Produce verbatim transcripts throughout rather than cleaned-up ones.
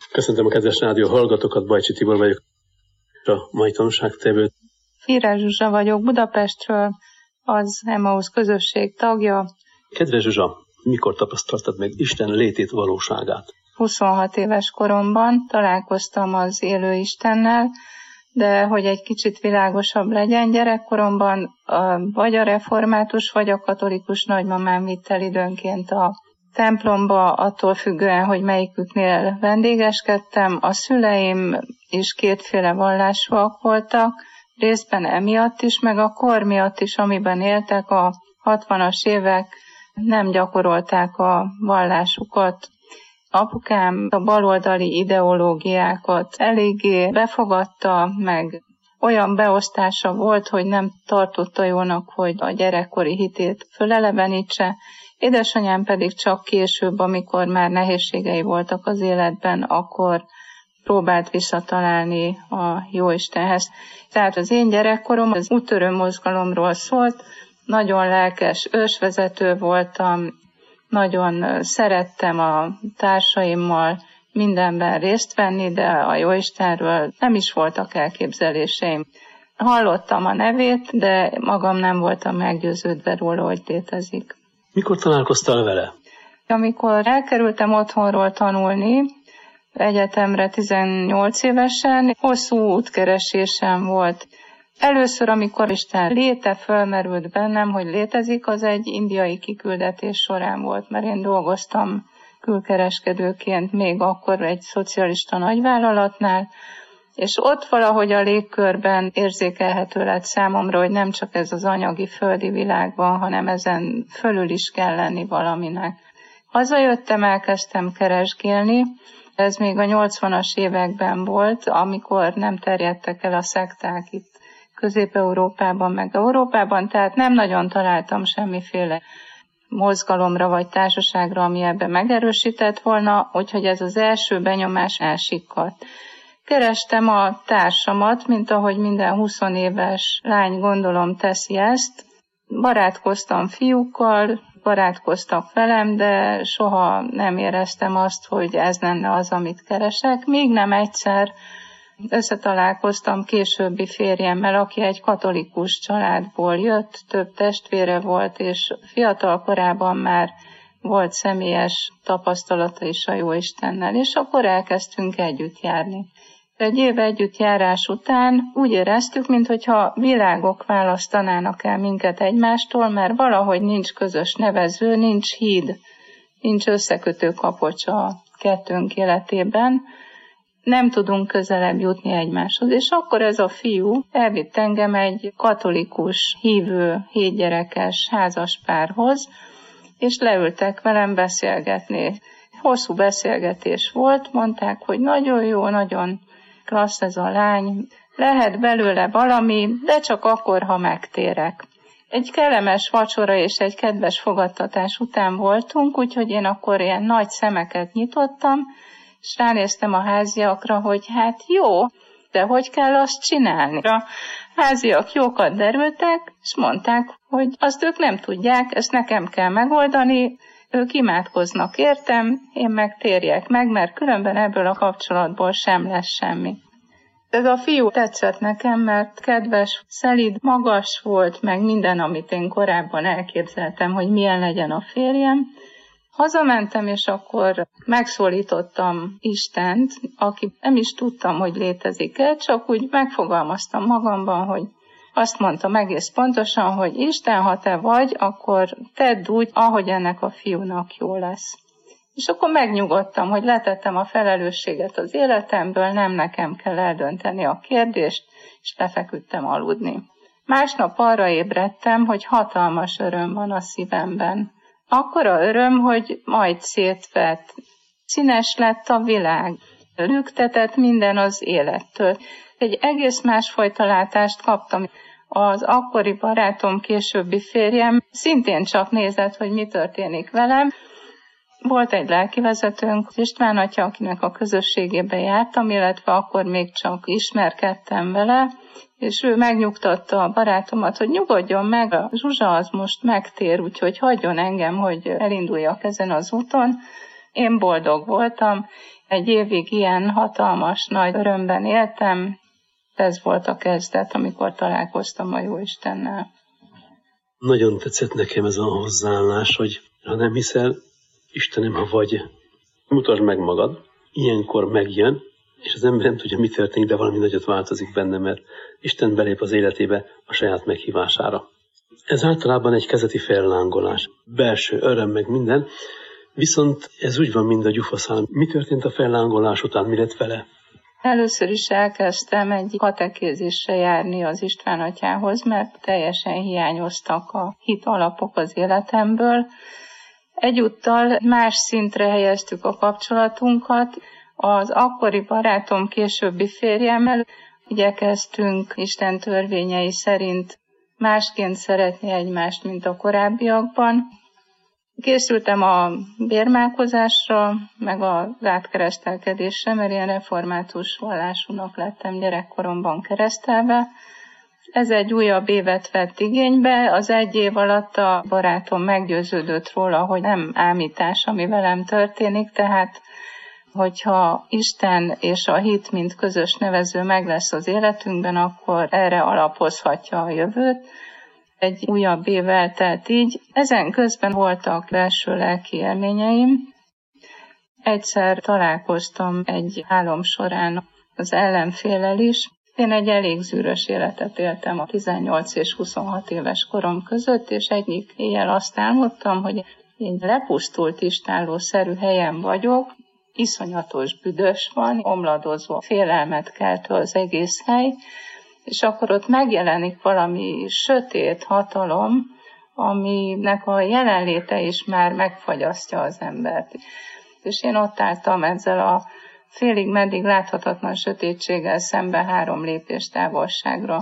Köszöntöm a kedves rádió hallgatókat, Bajcsi Tibor vagyok, a mai tanúságtevő. Fírás Zsuzsa vagyok Budapestről, az Emmaus közösség tagja. Kedves Zsuzsa, mikor tapasztaltad meg Isten létét, valóságát? huszonhat éves koromban találkoztam az élő Istennel, de hogy egy kicsit világosabb legyen, gyerekkoromban vagy a református, vagy a katolikus nagymamám vitt el időnként a templomba, attól függően, hogy melyiküknél vendégeskedtem. A szüleim is kétféle vallásúak voltak, részben emiatt is, meg a kor miatt is, amiben éltek, a hatvanas évek nem gyakorolták a vallásukat. Apukám a baloldali ideológiákat eléggé befogadta, meg olyan beosztása volt, hogy nem tartotta jónak, hogy a gyerekkori hitét fölelevenítse. Édesanyám pedig csak később, amikor már nehézségei voltak az életben, akkor próbált visszatalálni a Jóistenhez. Tehát az én gyerekkorom az úttörő mozgalomról szólt, nagyon lelkes ősvezető voltam, nagyon szerettem a társaimmal mindenben részt venni, de a Jóistenről nem is voltak elképzeléseim. Hallottam a nevét, de magam nem voltam meggyőződve róla, hogy létezik. Mikor találkoztál vele? Amikor elkerültem otthonról tanulni, egyetemre tizennyolc évesen, hosszú útkeresésem volt. Először, amikor Isten léte fölmerült bennem, hogy létezik, az egy indiai kiküldetés során volt, mert én dolgoztam külkereskedőként még akkor egy szocialista nagyvállalatnál, és ott valahogy a légkörben érzékelhető lett számomra, hogy nem csak ez az anyagi földi világ van, hanem ezen fölül is kell lenni valaminek. Hazajöttem, elkezdtem keresgélni, ez még a nyolcvanas években volt, amikor nem terjedtek el a szekták itt Közép-Európában, meg Európában, tehát nem nagyon találtam semmiféle mozgalomra vagy társaságra, ami ebben megerősített volna, úgyhogy ez az első benyomás elsikkadt. Kerestem a társamat, mint ahogy minden huszonéves lány gondolom teszi ezt. Barátkoztam fiúkkal, barátkoztak velem, de soha nem éreztem azt, hogy ez lenne az, amit keresek. Még nem egyszer összetalálkoztam későbbi férjemmel, aki egy katolikus családból jött, több testvére volt, és fiatal korában már volt személyes tapasztalata is a Jóistennel, és akkor elkezdtünk együtt járni. Egy év együttjárás után úgy éreztük, mintha világok választanának el minket egymástól, mert valahogy nincs közös nevező, nincs híd, nincs összekötő kapocs a kettőnk életében, nem tudunk közelebb jutni egymáshoz. És akkor ez a fiú elvitt engem egy katolikus, hívő, hétgyerekes házaspárhoz, és leültek velem beszélgetni. Hosszú beszélgetés volt, mondták, hogy nagyon jó, nagyon klassz ez a lány, lehet belőle valami, de csak akkor, ha megtérek. Egy kellemes vacsora és egy kedves fogadtatás után voltunk, úgyhogy én akkor ilyen nagy szemeket nyitottam, és ránéztem a háziakra, hogy hát jó, de hogy kell azt csinálni? A háziak jókat derültek, és mondták, hogy azt ők nem tudják, ezt nekem kell megoldani, ők imádkoznak értem, én meg térjek meg, mert különben ebből a kapcsolatból sem lesz semmi. Ez a fiú tetszett nekem, mert kedves, szelíd, magas volt, meg minden, amit én korábban elképzeltem, hogy milyen legyen a férjem. Hazamentem, és akkor megszólítottam Istent, aki nem is tudtam, hogy létezik-e, csak úgy megfogalmaztam magamban, hogy azt mondtam egész pontosan, hogy Isten, ha te vagy, akkor tedd úgy, ahogy ennek a fiúnak jó lesz. És akkor megnyugodtam, hogy letettem a felelősséget az életemből, nem nekem kell eldönteni a kérdést, és lefeküdtem aludni. Másnap arra ébredtem, hogy hatalmas öröm van a szívemben. Akkora öröm, hogy majd szétvett. Színes lett a világ, lüktetett minden az élettől. Egy egész másfajta látást kaptam. Az akkori barátom, későbbi férjem szintén csak nézett, hogy mi történik velem. Volt egy lelkivezetőnk, István atya, akinek a közösségébe jártam, illetve akkor még csak ismerkedtem vele, és ő megnyugtatta a barátomat, hogy nyugodjon meg, a Zsuzsa az most megtér, úgyhogy hagyjon engem, hogy elinduljak ezen az úton. Én boldog voltam, egy évig ilyen hatalmas nagy örömben éltem, ez volt a kezdet, amikor találkoztam a Jóistennel. Nagyon tetszett nekem ez a hozzáállás, hogy ha nem hiszel, Istenem, ha vagy, mutasd meg magad, ilyenkor megjön, és az ember nem tudja, mi történik, de valami nagyot változik benne, mert Isten belép az életébe a saját meghívására. Ez általában egy kezdeti fellángolás, belső öröm meg minden, viszont ez úgy van, mint a gyufaszál. Mi történt a fellángolás után, mi lett vele? Először is elkezdtem egy katekézisre járni az István atyához, mert teljesen hiányoztak a hit alapok az életemből. Egyúttal más szintre helyeztük a kapcsolatunkat. Az akkori barátom későbbi férjemmel igyekeztünk Isten törvényei szerint másként szeretni egymást, mint a korábbiakban. Készültem a bérmálkozásra, meg az átkeresztelkedésre, mert ilyen református vallásúnak lettem gyerekkoromban keresztelve. Ez egy újabb évet vett igénybe. Az egy év alatt a barátom meggyőződött róla, hogy nem ámítás, ami velem történik, tehát hogyha Isten és a hit, mint közös nevező meg lesz az életünkben, akkor erre alapozhatja a jövőt. Egy újabb év eltelt így. Ezen közben voltak belső lelki élményeim. Egyszer találkoztam egy álom során az ellenféllel is. Én egy elég zűrös életet éltem a tizennyolc és huszonhat éves korom között, és egyik éjjel azt álmodtam, hogy egy lepusztult istállószerű helyen vagyok, iszonyatos büdös van, omladozó félelmet keltő az egész hely, és akkor ott megjelenik valami sötét hatalom, aminek a jelenléte is már megfagyasztja az embert. És én ott álltam ezzel a félig meddig láthatatlan sötétséggel szembe három lépés távolságra.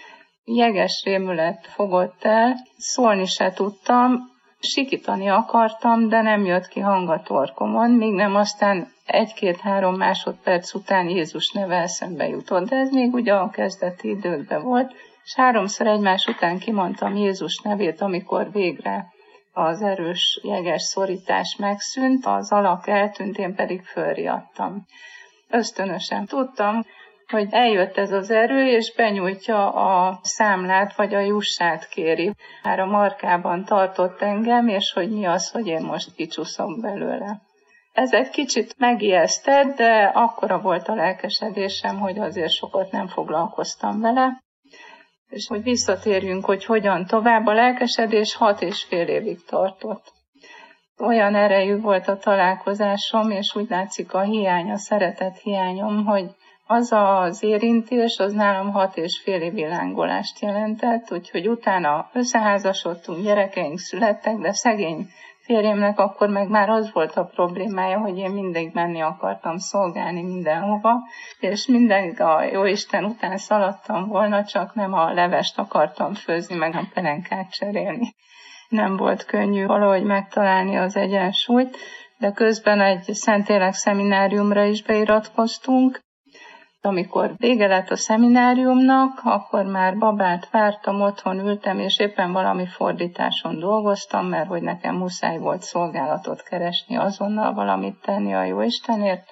Jeges rémület fogott el, szólni se tudtam, sikítani akartam, de nem jött ki hang a torkomon, míg nem aztán egy-két-három másodperc után Jézus neve eszembe jutott, de ez még ugye a kezdeti időkben volt, és háromszor egymás után kimondtam Jézus nevét, amikor végre az erős jeges szorítás megszűnt, az alak eltűnt, én pedig fölriadtam. Ösztönösen tudtam, hogy eljött ez az erő, és benyújtja a számlát, vagy a jussát kéri. Már a markában tartott engem, és hogy mi az, hogy én most kicsúszom belőle. Ez egy kicsit megijesztett, de akkora volt a lelkesedésem, hogy azért sokat nem foglalkoztam vele. És hogy visszatérjünk, hogy hogyan tovább, a lelkesedés hat és fél évig tartott. Olyan erejű volt a találkozásom, és úgy látszik a hiány, a szeretet hiányom, hogy az az érintés, az nálam hat és fél évi lángolást jelentett, úgyhogy utána összeházasodtunk, gyerekeink születtek, de szegény férjemnek akkor meg már az volt a problémája, hogy én mindig menni akartam szolgálni mindenhova, és mindig a Jóisten után szaladtam volna, csak nem a levest akartam főzni, meg a pelenkát cserélni. Nem volt könnyű valahogy megtalálni az egyensúlyt, de közben egy Szentlélek szemináriumra is beiratkoztunk. Amikor vége lett a szemináriumnak, akkor már babát vártam, otthon ültem, és éppen valami fordításon dolgoztam, mert hogy nekem muszáj volt szolgálatot keresni, azonnal valamit tenni a Jóistenért.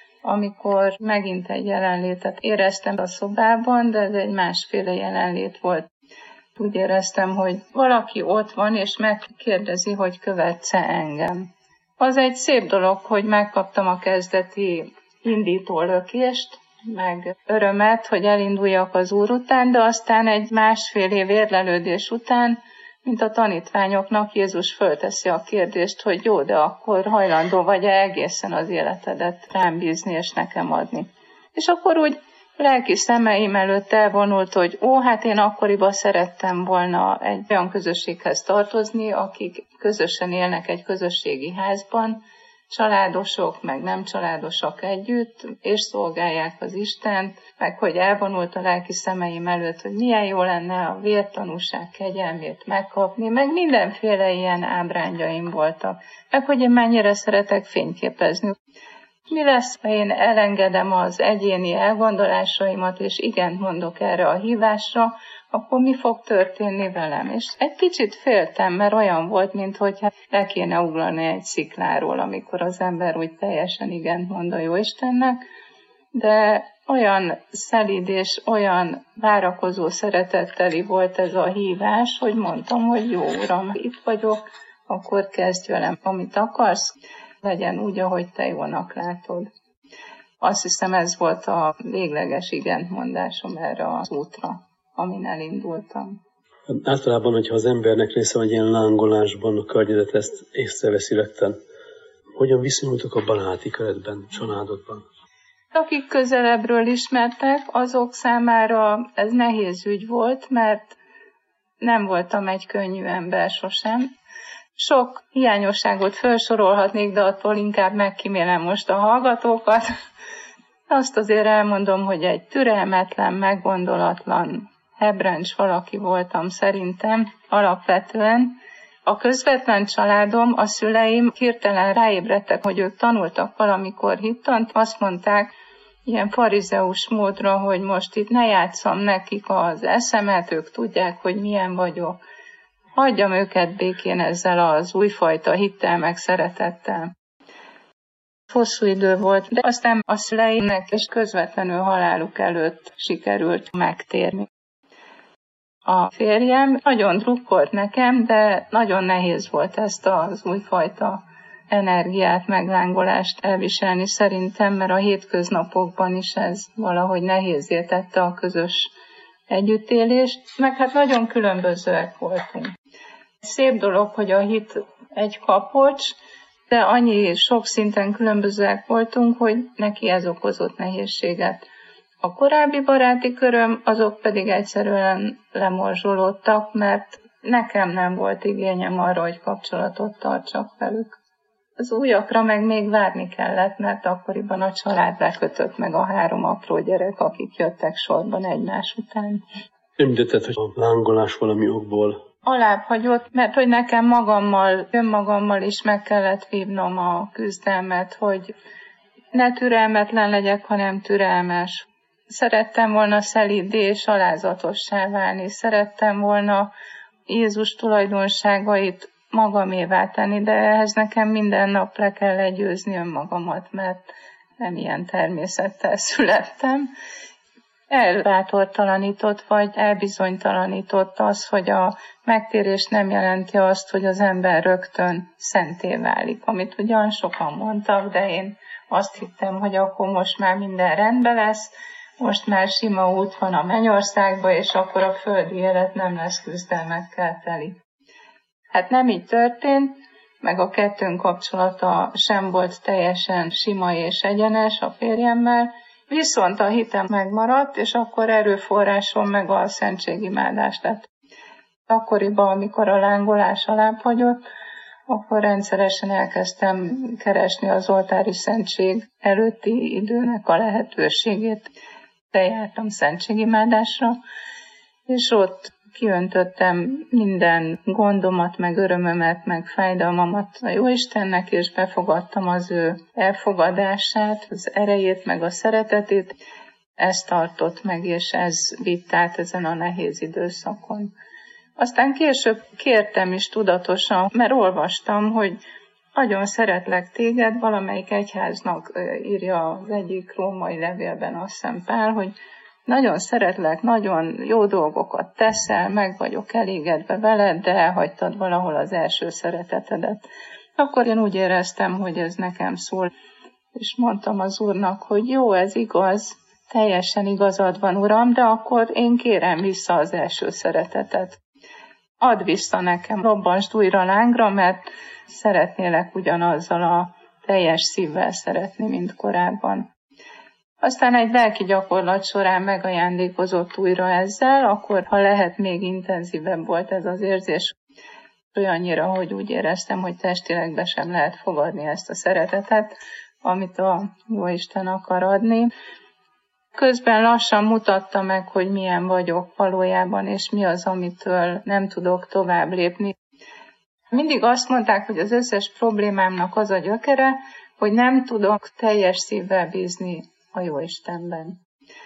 Amikor megint egy jelenlétet éreztem a szobában, de ez egy másféle jelenlét volt. Úgy éreztem, hogy valaki ott van, és megkérdezi, hogy követsz-e engem. Az egy szép dolog, hogy megkaptam a kezdeti indítólökést, meg örömet, hogy elinduljak az Úr után, de aztán egy másfél év érlelődés után, mint a tanítványoknak, Jézus fölteszi a kérdést, hogy jó, de akkor hajlandó vagy-e egészen az életedet rám bízni és nekem adni. És akkor úgy lelki szemeim előtt elvonult, hogy ó, hát én akkoriban szerettem volna egy olyan közösséghez tartozni, akik közösen élnek egy közösségi házban, családosok, meg nem családosok együtt, és szolgálják az Istent, meg hogy elvonult a lelki szemeim előtt, hogy milyen jó lenne a vértanúság kegyelmét megkapni, meg mindenféle ilyen ábrándjaim voltak, meg hogy én mennyire szeretek fényképezni. Mi lesz, ha én elengedem az egyéni elgondolásaimat, és igent mondok erre a hívásra, akkor mi fog történni velem? És egy kicsit féltem, mert olyan volt, mintha le kéne ugrani egy szikláról, amikor az ember úgy teljesen igent mond a Jóistennek, de olyan szelíd és olyan várakozó szeretetteli volt ez a hívás, hogy mondtam, hogy jó Uram, itt vagyok, akkor kezdj velem, amit akarsz, legyen úgy, ahogy te jónak látod. Azt hiszem, ez volt a végleges igentmondásom erre az útra, amin elindultam. Általában, hogyha az embernek része vagy ilyen lángolásban a környezet ezt észreveszi rögtön, hogyan viszonyultok a baráti keretben, családodban? Akik közelebbről ismertek, azok számára ez nehéz ügy volt, mert nem voltam egy könnyű ember sosem. Sok hiányosságot felsorolhatnék, de attól inkább megkímélem most a hallgatókat. Azt azért elmondom, hogy egy türelmetlen, meggondolatlan, hebrencs valaki voltam szerintem alapvetően. A közvetlen családom, a szüleim hirtelen ráébredtek, hogy ők tanultak valamikor hittant. Azt mondták, ilyen farizeus módra, hogy most itt ne játsszam nekik az eszemet, ők tudják, hogy milyen vagyok. Hagyjam őket békén ezzel az újfajta hittel meg szeretettel. Hosszú idő volt, de aztán a szüleimnek és közvetlenül haláluk előtt sikerült megtérni. A férjem nagyon drukkolt nekem, de nagyon nehéz volt ezt az újfajta energiát, meglángolást elviselni szerintem, mert a hétköznapokban is ez valahogy nehézzé tette a közös együttélést, meg hát nagyon különbözőek voltunk. Szép dolog, hogy a hit egy kapocs, de annyi sok szinten különbözőek voltunk, hogy neki ez okozott nehézséget. A korábbi baráti köröm, azok pedig egyszerűen lemorzsolódtak, mert nekem nem volt igényem arra, hogy kapcsolatot tartsak velük. Az újakra meg még várni kellett, mert akkoriban a család lekötött meg a három apró gyerek, akik jöttek sorban egymás után. Említetted, hogy a lángolás valami okból alább hagyott, mert hogy nekem magammal, önmagammal is meg kellett vívnom a küzdelmet, hogy ne türelmetlen legyek, hanem türelmes. Szerettem volna szelíddé és alázatossá válni, szerettem volna Jézus tulajdonságait magamévá tenni, de ehhez nekem minden nap le kell legyőzni önmagamat, mert nem ilyen természettel születtem. Elbátortalanított vagy elbizonytalanított az, hogy a megtérés nem jelenti azt, hogy az ember rögtön szenté válik, amit ugyan sokan mondtak, de én azt hittem, hogy akkor most már minden rendben lesz, most már sima út van a mennyországba, és akkor a földi élet nem lesz küzdelmekkel teli. Hát nem így történt, meg a kettőnk kapcsolata sem volt teljesen sima és egyenes a férjemmel, viszont a hitem megmaradt, és akkor erőforrásom meg a szentségimádás lett. Akkoriban, amikor a lángolás alább hagyott, akkor rendszeresen elkezdtem keresni az oltári szentség előtti időnek a lehetőségét. Bejártam szentségimádásra, és ott kiöntöttem minden gondomat, meg örömömet, meg fájdalmamat a Jóistennek, és befogadtam az ő elfogadását, az erejét, meg a szeretetét. Ez tartott meg, és ez vitt át ezen a nehéz időszakon. Aztán később kértem is tudatosan, mert olvastam, hogy nagyon szeretlek téged, valamelyik egyháznak írja az egyik római levélben, azt hiszem Pál, hogy nagyon szeretlek, nagyon jó dolgokat teszel, meg vagyok elégedve veled, de elhagytad valahol az első szeretetedet. Akkor én úgy éreztem, hogy ez nekem szól, és mondtam az Úrnak, hogy jó, ez igaz, teljesen igazad van, Uram, de akkor én kérem vissza az első szeretetet. Add vissza nekem, robbansd újra lángra, mert szeretnélek ugyanazzal a teljes szívvel szeretni, mint korábban. Aztán egy lelki gyakorlat során megajándékozott újra ezzel, akkor ha lehet, még intenzívebb volt ez az érzés, olyannyira, hogy úgy éreztem, hogy testileg be sem lehet fogadni ezt a szeretetet, amit a Jóisten akar adni. Közben lassan mutatta meg, hogy milyen vagyok valójában, és mi az, amitől nem tudok tovább lépni. Mindig azt mondták, hogy az összes problémámnak az a gyökere, hogy nem tudok teljes szívvel bízni a Jóistenben.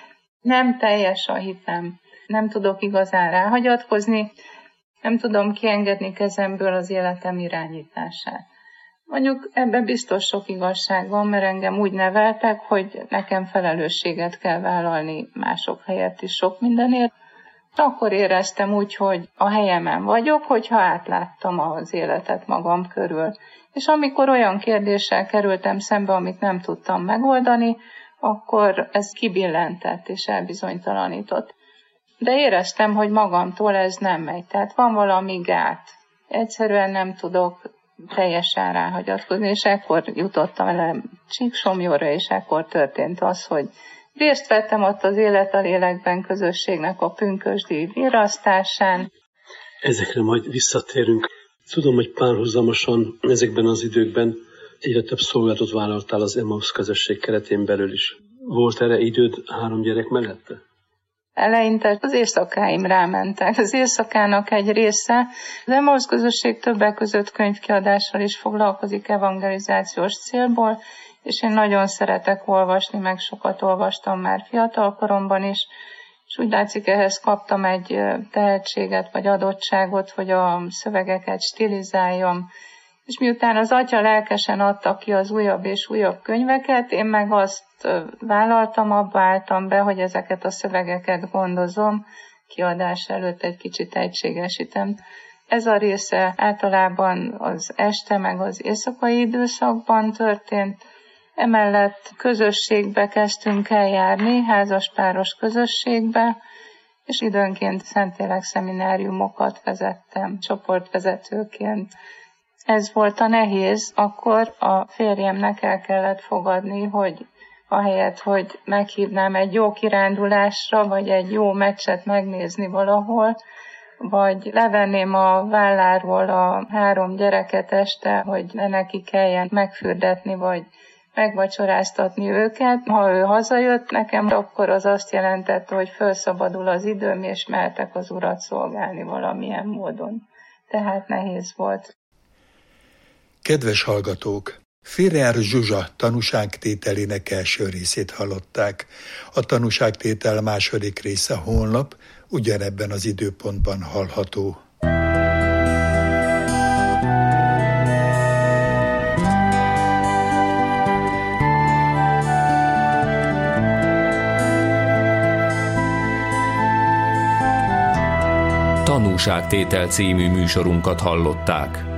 Nem teljes a hitem, nem tudok igazán ráhagyatkozni, nem tudom kiengedni kezemből az életem irányítását. Mondjuk ebben biztos sok igazság van, mert engem úgy neveltek, hogy nekem felelősséget kell vállalni mások helyett is sok mindenért. Akkor éreztem úgy, hogy a helyemen vagyok, hogyha átláttam az életet magam körül. És amikor olyan kérdéssel kerültem szembe, amit nem tudtam megoldani, akkor ez kibillentett és elbizonytalanított. De éreztem, hogy magamtól ez nem megy. Tehát van valami gát. Egyszerűen nem tudok teljesen ráhagyatkozni, és ekkor jutottam el Csíksomlyóra, és ekkor történt az, hogy részt vettem ott az Élet a Lélekben közösségnek a pünkösdi virasztásán. Ezekre majd visszatérünk. Tudom, hogy párhuzamosan ezekben az időkben egyre több szolgálatot vállaltál az Emmaus közösség keretén belül is. Volt erre időd három gyerek mellette? Eleinte az éjszakáim rámentek. Az éjszakának egy része, az Emmaus közösség többek között könyvkiadással is foglalkozik evangelizációs célból, és én nagyon szeretek olvasni, meg sokat olvastam már fiatal koromban is, és úgy látszik, ehhez kaptam egy tehetséget vagy adottságot, hogy a szövegeket stilizáljam. És miután az atya lelkesen adta ki az újabb és újabb könyveket, én meg azt vállaltam, abba álltam be, hogy ezeket a szövegeket gondozom, kiadás előtt egy kicsit egységesítem. Ez a része általában az este meg az éjszakai időszakban történt. Emellett közösségbe kezdtünk el járni, házaspáros közösségbe, és időnként Szentlélek szemináriumokat vezettem csoportvezetőként. Ez volt a nehéz, akkor a férjemnek el kellett fogadni, hogy ahelyett, hogy meghívnám egy jó kirándulásra, vagy egy jó meccset megnézni valahol, vagy levenném a válláról a három gyereket este, hogy ne neki kelljen megfürdetni, vagy megvacsoráztatni őket. Ha ő hazajött nekem, akkor az azt jelentette, hogy felszabadul az időm, és mehetek az Urat szolgálni valamilyen módon. Tehát nehéz volt. Kedves hallgatók! Firer Zsuzsa tanúságtételének első részét hallották. A tanúságtétel második része holnap, ugyanebben az időpontban hallható. Tanúságtétel című műsorunkat hallották.